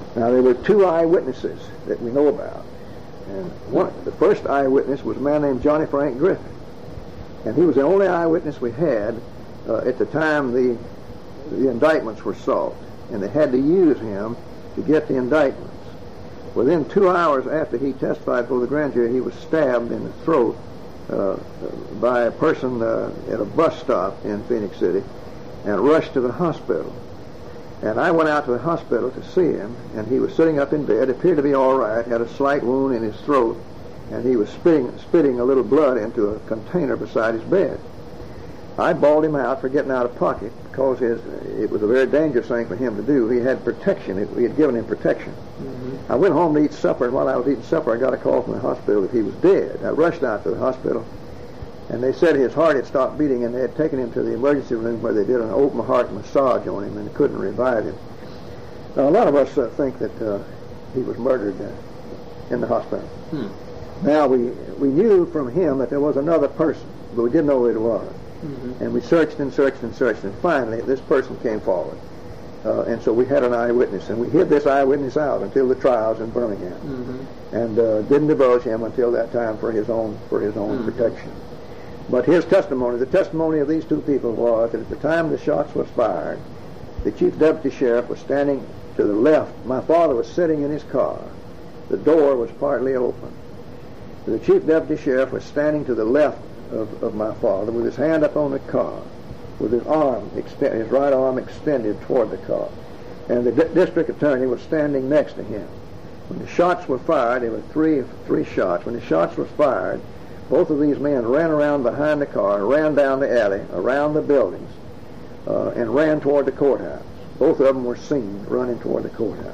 Now, there were two eyewitnesses that we know about. And the first eyewitness was a man named Johnny Frank Griffin. And he was the only eyewitness we had at the time the indictments were sought. And they had to use him to get the indictments. Within 2 hours after he testified before the grand jury, he was stabbed in the throat by a person at a bus stop in Phoenix City and rushed to the hospital. And I went out to the hospital to see him, and he was sitting up in bed, appeared to be all right, had a slight wound in his throat, and he was spitting a little blood into a container beside his bed. I bawled him out for getting out of pocket because it was a very dangerous thing for him to do. He had protection. We had given him protection. I went home to eat supper, and while I was eating supper, I got a call from the hospital that he was dead. I rushed out to the hospital, and they said his heart had stopped beating, and they had taken him to the emergency room where they did an open heart massage on him, and they couldn't revive him. Now, a lot of us think that he was murdered in the hospital. Now, we knew from him that there was another person, but we didn't know who it was. And we searched and searched and searched, and finally this person came forward. And so we had an eyewitness, and we hid this eyewitness out until the trials in Birmingham, and didn't divulge him until that time for his own protection. But his testimony, the testimony of these two people, was that at the time the shots was fired, the chief deputy sheriff was standing to the left. My father was sitting in his car. The door was partly open. The chief deputy sheriff was standing to the left of my father with his hand up on the car, with his right arm extended toward the car. And the district attorney was standing next to him. When the shots were fired, there were three shots. When the shots were fired, both of these men ran around behind the car, ran down the alley, around the buildings, and ran toward the courthouse. Both of them were seen running toward the courthouse.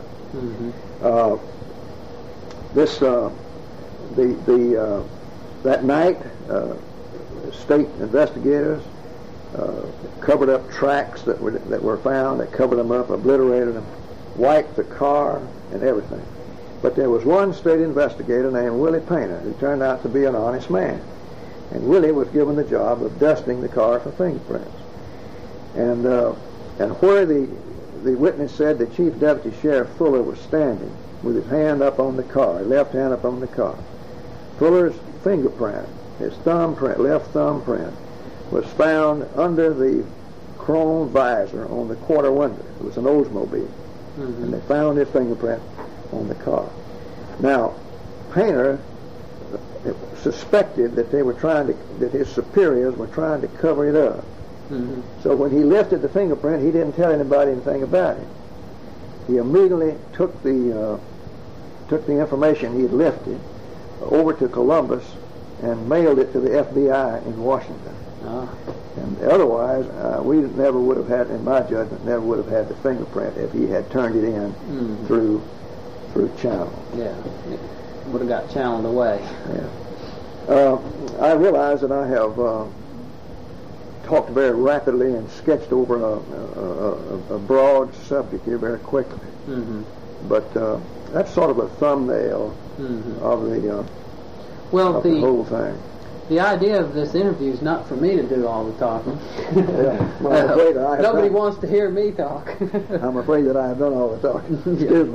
That night, state investigators covered up tracks that were found. They covered them up, obliterated them, wiped the car and everything. But there was one state investigator named Willie Painter who turned out to be an honest man. And Willie was given the job of dusting the car for fingerprints. And where the witness said the Chief Deputy Sheriff Fuller was standing with his hand up on the car, left hand up on the car, Fuller's fingerprint, his thumbprint, left thumbprint, was found under the chrome visor on the quarter window. It was an Oldsmobile. And they found his fingerprint on the car. Now, Painter suspected that that his superiors were trying to cover it up. So when he lifted the fingerprint, he didn't tell anybody anything about it. He immediately took the information he had lifted over to Columbus and mailed it to the FBI in Washington. And otherwise, we never would have had, in my judgment, never would have had the fingerprint if he had turned it in through channel. Yeah, it would have got channeled away. Yeah. I realize that I have talked very rapidly and sketched over a broad subject here very quickly. But that's sort of a thumbnail of the whole thing. The idea of this interview is not for me to do all the talking. Well, nobody wants to hear me talk. I'm afraid that I have done all the talking. Excuse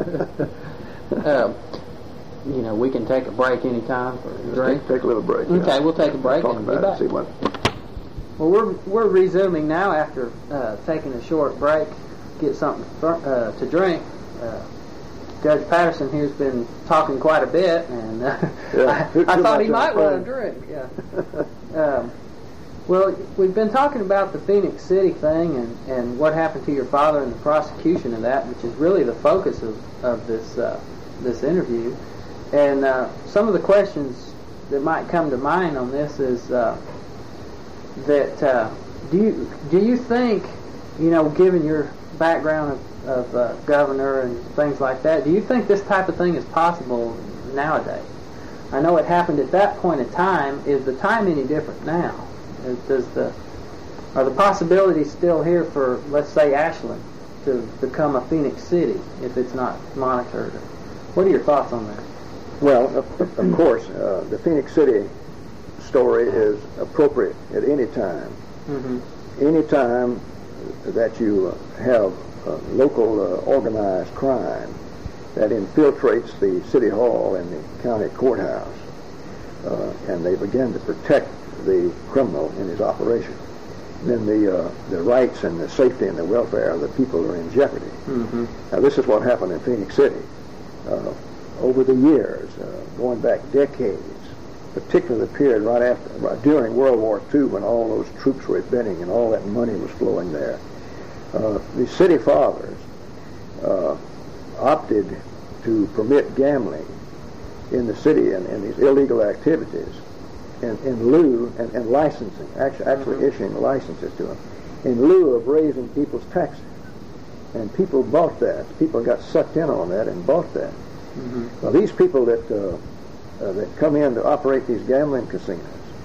me. We can take a break anytime for a drink. Take a little break. Okay, yeah. We'll take a break. Talk about it, see what. Well, we're resuming now after taking a short break. Get something to drink. Judge Patterson here's been talking quite a bit, and I thought he might want a drink. Yeah. Well, we've been talking about the Phoenix City thing and what happened to your father and the prosecution of that, which is really the focus of this interview. And some of the questions that might come to mind on this is that do you think, given your background of governor and things like that, do you think this type of thing is possible nowadays? I know it happened at that point in time. Is the time any different now? Are the possibilities still here for, let's say, Ashland to become a Phoenix City if it's not monitored? What are your thoughts on that? Well, of course, the Phoenix City story is appropriate at any time. Any time that you have local organized crime that infiltrates the city hall and the county courthouse, and they begin to protect the criminal in his operation. Then the rights and the safety and the welfare of the people are in jeopardy. Mm-hmm. Now, this is what happened in Phoenix City. Over the years, going back decades, particularly the period during World War II, when all those troops were at Benning and all that money was flowing there, the city fathers opted to permit gambling in the city and these illegal activities in lieu and licensing, actually issuing licenses to them, in lieu of raising people's taxes. And people bought that. People got sucked in on that and bought that. Mm-hmm. Well, these people that come in to operate these gambling casinos,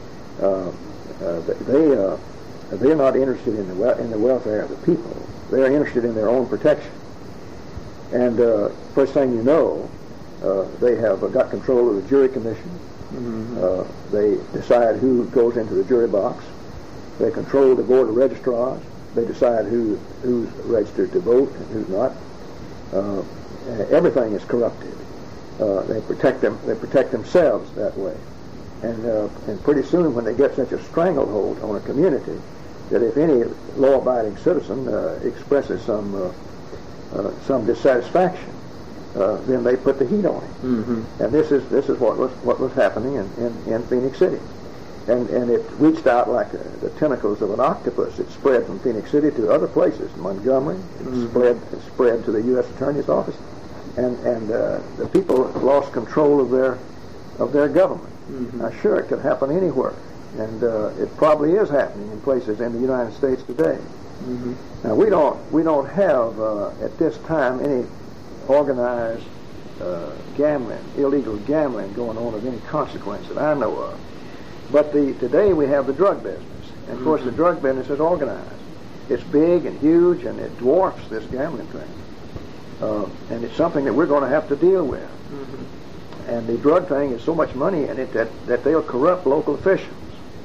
they're not interested in the welfare of the people. They're interested in their own protection. And first thing you know, they have got control of the jury commission. Mm-hmm. They decide who goes into the jury box. They control the board of registrars. They decide who's registered to vote and who's not. Everything is corrupted. They protect themselves that way, and pretty soon, when they get such a stranglehold on a community, that if any law-abiding citizen expresses some dissatisfaction, then they put the heat on him. Mm-hmm. And this is what was happening in Phoenix City, and it reached out like the tentacles of an octopus. It spread from Phoenix City to other places, Montgomery. It spread to the U.S. Attorney's office, and the people lost control of their government. Mm-hmm. Now, sure, it could happen anywhere, and it probably is happening in places in the United States today. Mm-hmm. Now, we don't have at this time any organized gambling, illegal gambling going on of any consequence that I know of. But today we have the drug business, and of course the drug business is organized. It's big and huge, and it dwarfs this gambling thing. And it's something that we're going to have to deal with. Mm-hmm. And the drug thing is so much money in it that they'll corrupt local officials.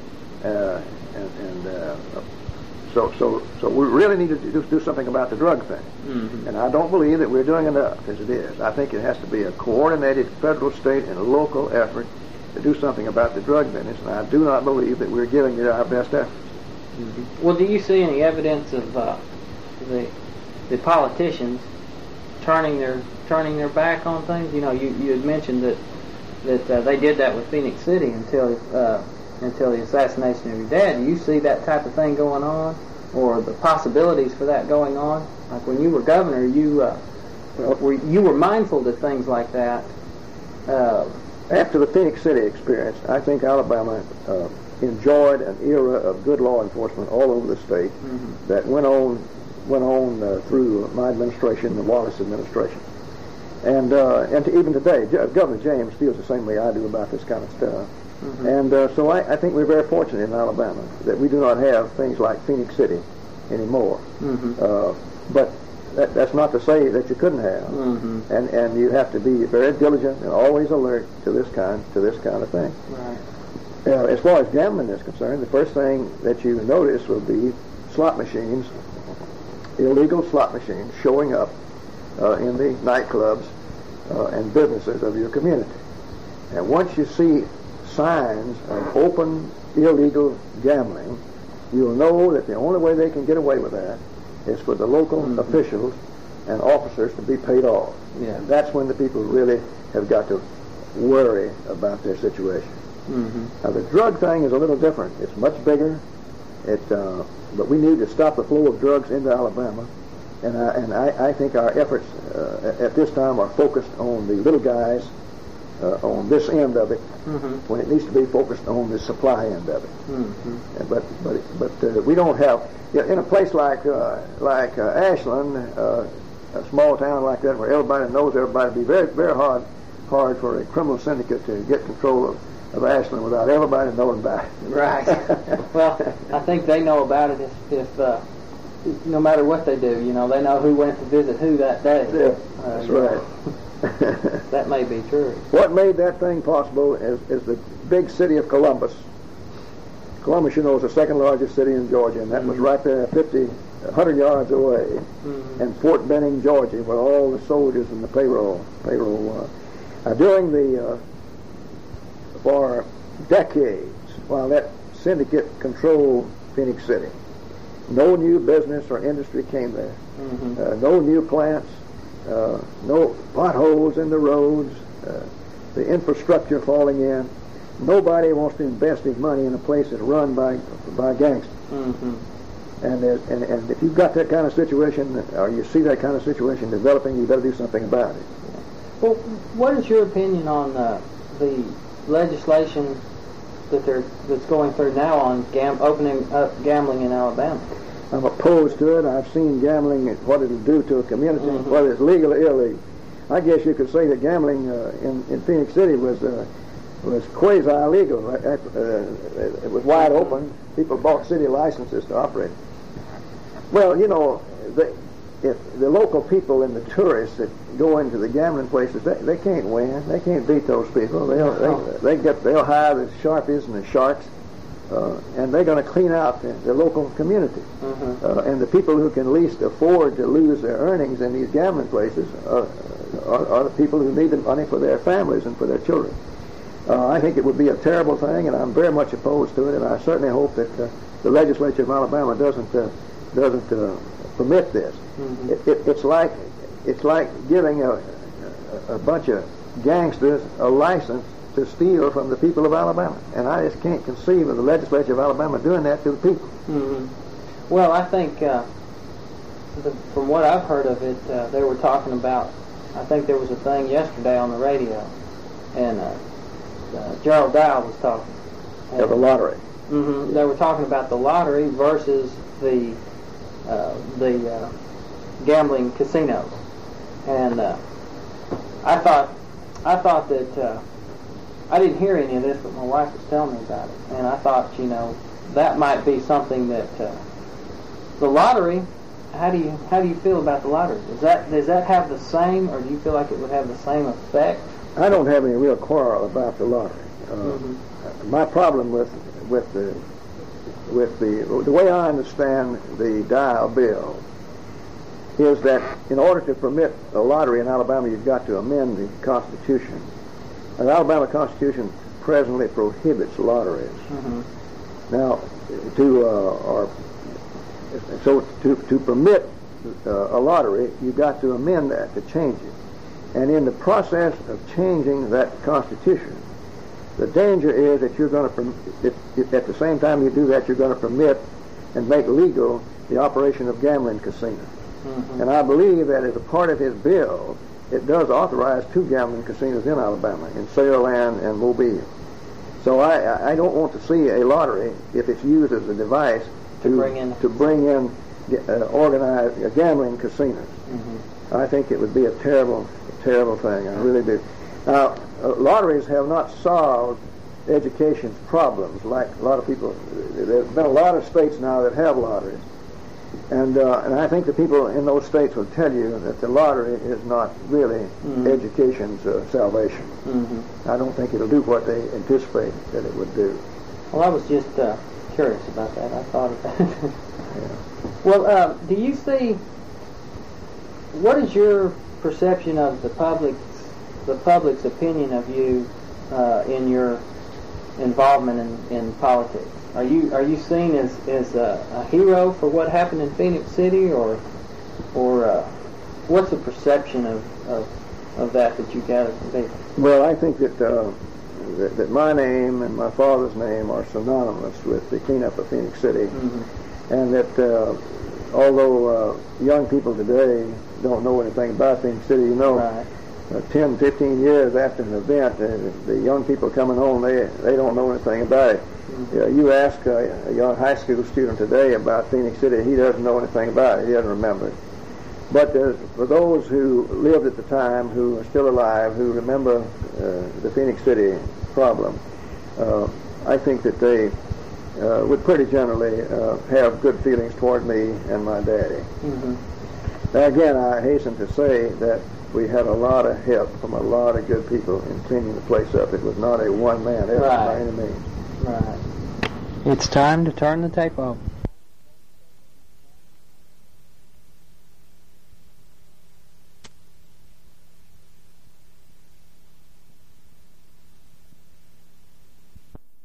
So we really need to do something about the drug thing. Mm-hmm. And I don't believe that we're doing enough as it is. I think it has to be a coordinated federal, state, and local effort to do something about the drug business, and I do not believe that we're giving it our best efforts. Mm-hmm. Well, do you see any evidence of the politicians turning their back on things? You know, you had mentioned that they did that with Phoenix City until the assassination of your dad. Do you see that type of thing going on, or the possibilities for that going on? Like when you were governor, you were mindful to things like that. After the Phoenix City experience, I think Alabama enjoyed an era of good law enforcement all over the state. Mm-hmm. That went on through my administration, the Wallace administration, and even today, Governor James feels the same way I do about this kind of stuff. Mm-hmm. And so I think we're very fortunate in Alabama that we do not have things like Phoenix City anymore. Mm-hmm. But that's not to say that you couldn't have. Mm-hmm. And you have to be very diligent and always alert to this kind of thing. Right. As far as gambling is concerned, the first thing that you notice will be slot machines, illegal slot machines showing up in the nightclubs and businesses of your community. And once you see signs of open illegal gambling, you'll know that the only way they can get away with that is for the local officials and officers to be paid off. Yeah. And that's when the people really have got to worry about their situation. Mm-hmm. Now, the drug thing is a little different. It's much bigger. But we need to stop the flow of drugs into Alabama. And I think our efforts at this time are focused on the little guys on this end of it, when it needs to be focused on the supply end of it. Mm-hmm. But we don't have, in a place like Ashland, a small town like that where everybody knows everybody, it'd be very, very hard for a criminal syndicate to get control of Ashland without everybody knowing about it. Right. Well, I think they know about it if no matter what they do, they know who went to visit who that day. Yeah, that's right. That may be true. What made that thing possible is the big city of Columbus Columbus, you know, is the second largest city in Georgia, and that was right there 100 yards away. And Fort Benning, Georgia, where all the soldiers and the payroll was. During for decades, while that syndicate controlled Phoenix City, no new business or industry came there. No new plants, no potholes in the roads, the infrastructure falling in. Nobody wants to invest his money in a place that's run by gangsters. And if you've got that kind of situation, or you see that kind of situation developing, you better do something about it. Well, what is your opinion on the legislation that's going through now on opening up gambling in Alabama? I'm opposed to it. I've seen gambling, what it'll do to a community, whether it's legal or illegal. I guess you could say that gambling in Phoenix City was quasi-legal. It was wide open. People bought city licenses to operate. Well, you know, if the local people and the tourists that go into the gambling places, they can't win. They can't beat those people. They'll hire the sharpies and the sharks, and they're going to clean out the local community. And the people who can least afford to lose their earnings in these gambling places are the people who need the money for their families and for their children. I think it would be a terrible thing, and I'm very much opposed to it. And I certainly hope that the legislature of Alabama doesn't permit this. It's like giving a bunch of gangsters a license to steal from the people of Alabama, and I just can't conceive of the legislature of Alabama doing that to the people. Well, I think from what I've heard of it, they were talking about. I think there was a thing yesterday on the radio, and Gerald Dow was talking. The lottery. They were talking about the lottery versus the gambling casinos, and I thought that I didn't hear any of this, but my wife was telling me about it, and I thought, you know, that might be something that the lottery. How do you feel about the lottery? Does that have the same, or do you feel like it would have the same effect? I don't have any real quarrel about the lottery. My problem with the way I understand the Dial bill is that in order to permit a lottery in Alabama, you've got to amend the Constitution. The Alabama Constitution presently prohibits lotteries. Now, to permit a lottery, you've got to amend that, to change it. And in the process of changing that Constitution, the danger is that you're going to, at the same time you do that, you're going to permit and make legal the operation of gambling casinos. And I believe that as a part of his bill, it does authorize 2 gambling casinos in Alabama, in Saleland and Mobile. So I don't want to see a lottery, if it's used as a device to bring in organized gambling casinos. I think it would be a terrible thing. I really do. Now, lotteries have not solved education's problems like a lot of people. There's been a lot of states now that have lotteries, and I think the people in those states will tell you that the lottery is not really education's salvation. I don't think it'll do what they anticipate that it would do. Well, I was just curious about that. I thought of that. Well, do you see, what is your perception of the public's opinion of you in your involvement in politics? Are you seen as a hero for what happened in Phoenix City, or what's the perception of that you gather from people? Well, I think that my name and my father's name are synonymous with the cleanup of Phoenix City, and that although young people today don't know anything about Phoenix City, you know, right. 10, 15 years after an event, the young people coming home, they don't know anything about it. You ask a young high school student today about Phoenix City, he doesn't know anything about it. He doesn't remember it. But for those who lived at the time, who are still alive, who remember the Phoenix City problem, I think that they would pretty generally have good feelings toward me and my daddy. Now again, I hasten to say that we had a lot of help from a lot of good people in cleaning the place up. It was not a one-man effort by any means. Right. It's time to turn the tape off.